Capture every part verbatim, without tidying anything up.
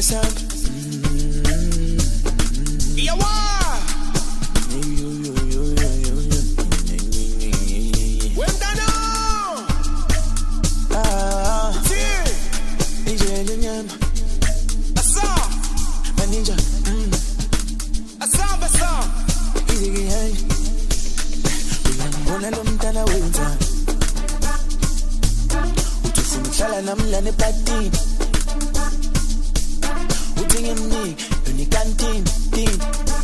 sound. Yeah, what? When done Ah, ninja nyama. Asa, Ninja. asa, asa. Easy gang. Uyambona lo mntana wenza. Utufuna uhlala namlane party. Uthingimni, yoni canteen, teen.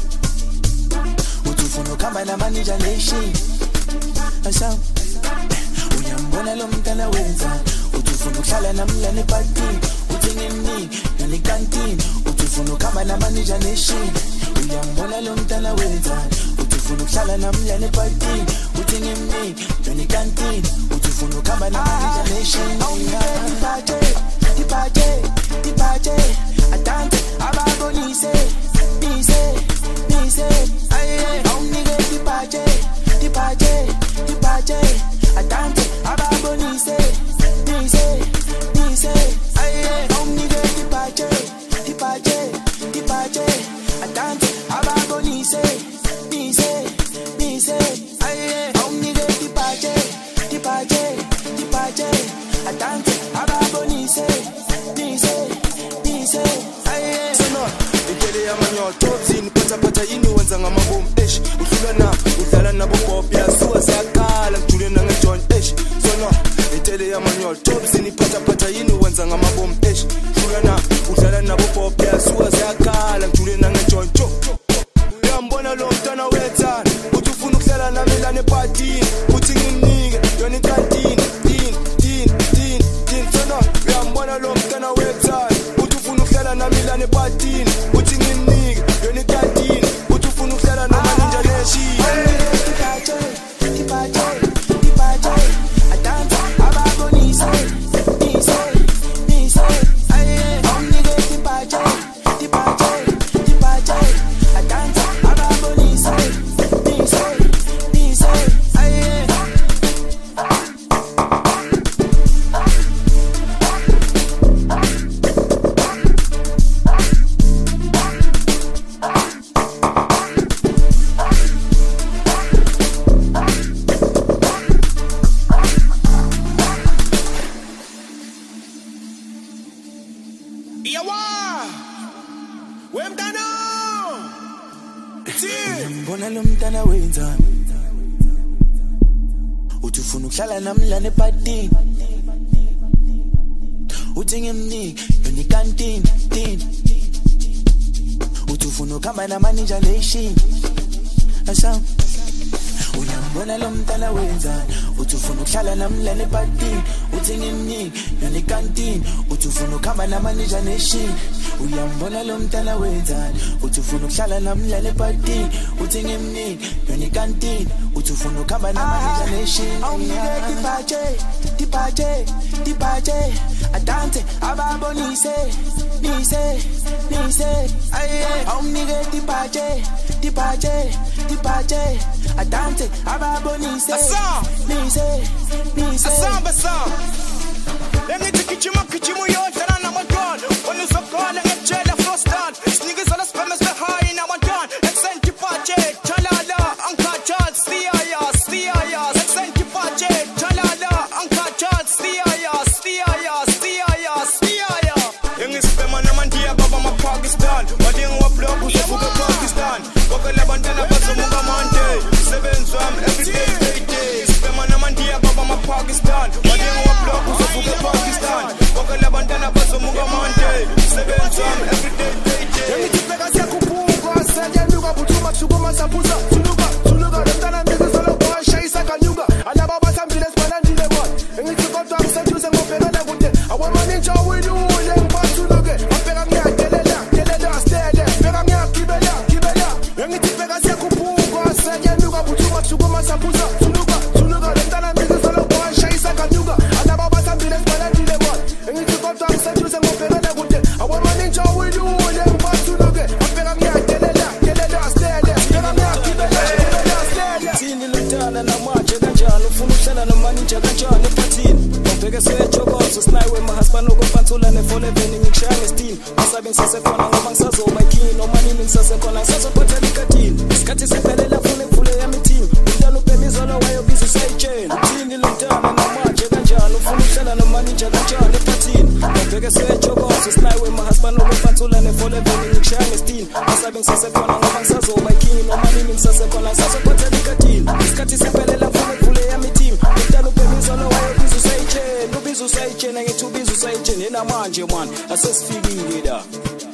Utufuna ukhamba namanija nation. Asa. Uyambona lo mntana wenza. Utufuna uhlala namlane party. Uthingimni, yoni canteen. Utufuna ukhamba namanija nation. Uyambona lo mntana wenza. Utufuna uhlala namlane party. Uthingimni, yoni canteen. Utufuna ukhamba namanija nation. Dipache, dipache, dipache. Atante, ababonise, nise, nise. Aye, omnige dipache, dipache, dipache. Atante, ababonise, nise, nise. Aye, omnige dipache, dipache, dipache. Atante, ababonise, nise, nise. Aye, omnige dipache, dipache, dipache. Atante, ababonise, nise, nise. Aye. Sona ikele yamanyo totsini pata pata yini wenza ngamabom esh uhlula na udlala nabo pop yasuwa zakhala ngithule nangejoint esh sona ikele yamanyo totsini pata pata yini wenza ngamabom esh uhlula na udlala nabo pop yasuwa zakhala ngithule nangejoint jo uyambona lo mntana wetha uthi ufuna ukuhlala nami lana eparty uthi ngimnike yona ikantini tin tin tin tin sona uyambona lo mntana wetha nami lana eparty uthi ngimnike yona ikantini uthi ufuna ukuhlala noma ninja nation Dipache, dipache, dipache. Atante, ababonise, nise, nise. Aye, omnige dipache, dipache, dipache. Atante, ababonise, nise, nise. Aye. Yeah, what? When done Uyambona lo mntana wenza. Uthi ufuna ukuhlala namlane eparty. Uthi ngimnike yona ikantini, tin. Uthi ufuna ukhamba namanija nation. Asa. Uyambona lo mntana wenza. Uthi ufuna ukuhlala namlane eparty. Uthi ngimnike yona ikantini. Uthi ufuna ukhamba namanija nation. Uyambona lo mntana wenza. Uthi ufuna ukuhlala namlane eparty. Uthi ngimnike yona ikantini. Uthi ufuna ukhamba namanija nation. Omnige dipache, dipache, dipache. Atante, ababonise, nise, nise. Aye, omnige dipache, dipache, dipache. Atante, ababonise, Asa. nise, nise. Asa, asa. Lengithi kichima kichimo yodlala namadwana. Wena uzokhala ngejela frostan. Sneakers ala spam is high na madwan. Accent dipache, chalala, ankachal, stiaya, stiaya. Accent dipache, chalala, ankachal, stiaya, stiaya, stiaya, stiaya. Yengispema namandia baba ma Pakistan. Wading wa blog usafuka Pakistan. Wakala bandana bazomunga mande. Seven swam every day, day, day. Spema namandia baba ma Pakistan. Wading wa blog usafuka Pakistan. Wakala bandana bazomunga mande. Seven swam every day, day, day. Yengitipeka siyakubuka sajenyuka buthuma sukuma sapuza suluka suluka lentana mizi solo kwa shaisa kanyuka alaba basambile spanandile kwa yengitikoto akusejuze ngopelele kude awamaninja winu yengipatuluke apeka ngiyadelela delela stede peka ngiyakibela kibela yengitipeka siyakubuka sajenyuka buthuma sukuma sapuza suluka suluka lentana mizi solo kwa shaisa kanyuka alaba basambile spanandile kwa yengitikoto akusejuze ngopelele kude awamaninja winu yengipatuluke apeka ngiyadelela delela stede peka ngiyakibela kibela Tini lutana na mache kanjani ufuna ukuhlala noma ninja kanjani epathini Ubheke sechokozo snaiwe mahasbano kopantula ngithula nefoleveni ngikushaya ngesitini asabe ngisasekhona ngoba ngisazoba iking noma nini ngisasekhona ngisazophathela ikatini isikhathi siphelela funa ngivule yami team umntana ubhemizolo wayobiza usayitshela uthini lo mntana namanje kanjani ufuna ukuhlala nomaninja kanjani ephathini ngabheke sejokozo sinayiwe mahasband olophathula nefoleveni ngikushaya ngesitini asabe ngisasekhona ngoba ngisazoba iking noma nini ngisasekhona ngisazophathela ikatini isikhathi siphelela funa ngivule yami team umntana ubhemizolo wayobiza usayitshela ubiza usayitshela ngithi ubiza usayitshela namanje man asesifikile la